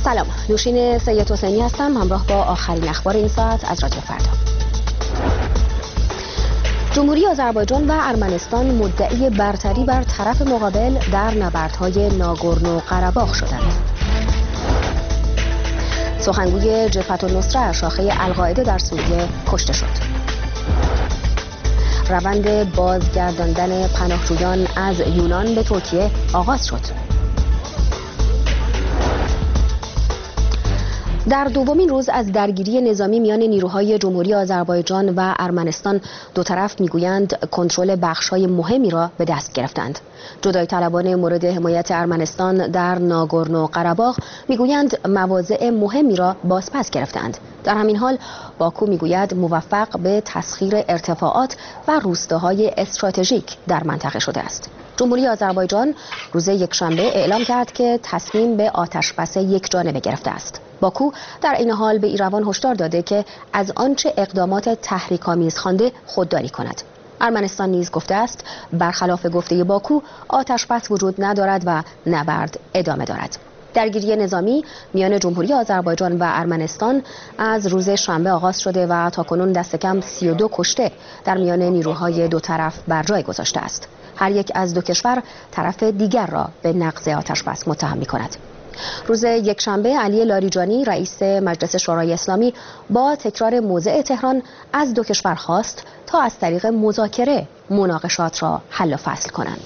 سلام، نوشین سید حسینی هستم، همراه با آخرین اخبار این ساعت از رادیو فردا. جمهوری آذربایجان و ارمنستان مدعی برتری بر طرف مقابل در نبردهای ناگورنو قره‌باغ شدند. سخنگوی جبهة النصره شاخه القاعده در سوریه کشته شد. روند بازگرداندن پناهجویان از یونان به ترکیه آغاز شد. در دومین روز از درگیری نظامی میان نیروهای جمهوری آذربایجان و ارمنستان، دو طرف میگویند کنترل بخش‌های مهمی را به دست گرفتند. جدای طلبان مورد حمایت ارمنستان در ناگورنو قره‌باغ میگویند مواضع مهمی را بازپس گرفتند. در همین حال باکو میگوید موفق به تسخیر ارتفاعات و روستاهای استراتژیک در منطقه شده است. جمهوری آذربایجان روز یکشنبه اعلام کرد که تصمیم به آتشبس یک جانبه گرفته است. باکو در این حال به ایروان هشدار داده که از آنچه اقدامات تحریک‌آمیز خوانده خودداری کند. ارمنستان نیز گفته است برخلاف گفته باکو آتشبس وجود ندارد و نبرد ادامه دارد. درگیری نظامی میان جمهوری آذربایجان و ارمنستان از روز شنبه آغاز شده و تاکنون دست کم 32 کشته در میان نیروهای دو طرف بر جای گذاشته است. هر یک از دو کشور طرف دیگر را به نقض آتشبس متهم می‌کند. روز یکشنبه علی لاریجانی رئیس مجلس شورای اسلامی با تکرار موضع تهران از دو کشور خواست تا از طریق مذاکره مناقشات را حل و فصل کنند.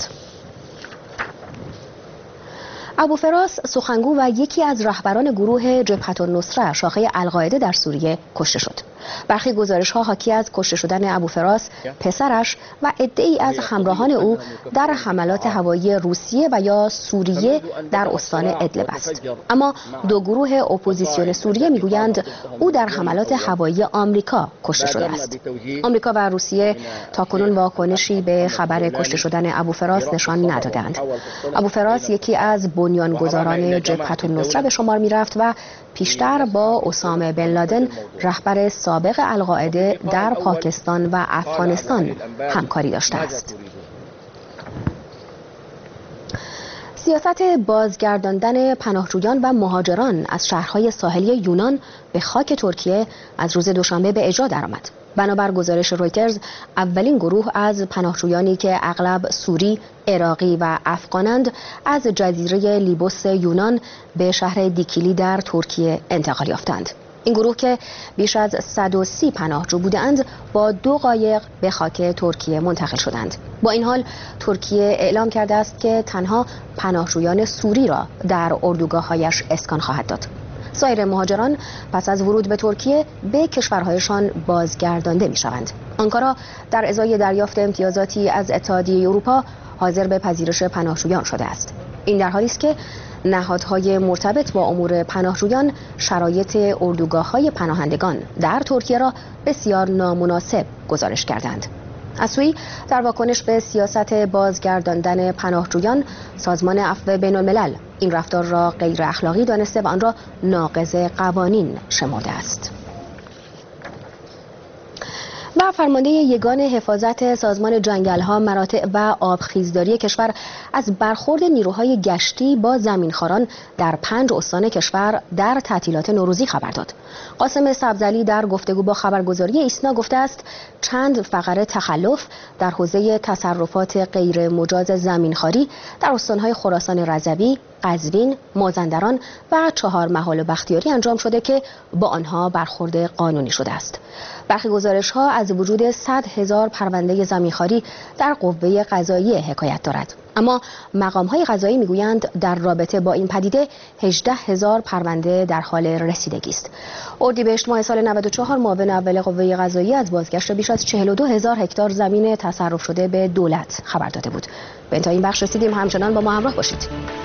ابوفراس سخنگو و یکی از رهبران گروه جبهة النصره شاخه القاعده در سوریه کشته شد. برخی گزارش‌ها حاکی از کشته شدن ابوفراس، پسرش و عده‌ای از همراهان او در حملات هوایی روسیه و یا سوریه در استان ادلب است. اما دو گروه اپوزیسیون سوریه میگویند او در حملات هوایی آمریکا کشته شده است. آمریکا و روسیه تاکنون واکنشی به خبر کشته شدن ابوفراس نشان ندادند. ابوفراس یکی از بنیانگذاران جبهة النصره به شمار می‌رفت و پیشتر با اسامه بن لادن رهبر سابق القاعده در پاکستان و افغانستان همکاری داشته است. سیاست بازگرداندن پناهجویان و مهاجران از شهرهای ساحلی یونان به خاک ترکیه از روز دوشنبه به اجرا درآمد. بنابر گزارش رویترز، اولین گروه از پناهجویانی که اغلب سوری، عراقی و افغانند از جزیره لیبوس یونان به شهر دیکیلی در ترکیه انتقال یافتند. این گروه که بیش از 130 پناهجو بودند با 2 قایق به خاک ترکیه منتقل شدند. با این حال ترکیه اعلام کرده است که تنها پناهجویان سوری را در اردوگاه‌هایش اسکان خواهد داد. سایر مهاجران پس از ورود به ترکیه به کشورهایشان بازگردانده می‌شوند. آنکارا در ازای دریافت امتیازاتی از اتحادیه اروپا حاضر به پذیرش پناهجویان شده است. این در حالی است که نهادهای مرتبط با امور پناهجویان شرایط اردوگاه‌های پناهندگان در ترکیه را بسیار نامناسب گزارش کردند. از سوی در واکنش به سیاست بازگرداندن پناهجویان، سازمان عفو بین‌الملل این رفتار را غیر اخلاقی دانسته و آن را ناقض قوانین شمرده است. و فرمانده یگان حفاظت سازمان جنگل‌ها، مراتع و آبخیزداری کشور از برخورد نیروهای گشتی با زمینخواران در 5 استان کشور در تعطیلات نوروزی خبر داد. قاسم سبزعلی در گفتگو با خبرگزاری ایسنا گفته است چند فقره تخلف در حوزه تصرفات غیر مجاز زمینخواری در استان‌های خراسان رضوی، قزوین، مازندران و 4 محال بختیاری انجام شده که با آنها برخورد قانونی شده است. برخی گزارش‌ها از وجود 100,000 پرونده زمینخواری در قوه قضاییه حکایت دارد. اما مقام‌های قضایی میگویند در رابطه با این پدیده 18,000 پرونده در حال رسیدگی است. اردیبهشت ماه سال 94 معاون اول قوه قضاییه از بازگشت بیش از 42,000 هکتار زمین تصرف شده به دولت خبر داده بود. به انتهای این بخش رسیدیم. همچنان با ما همراه باشید.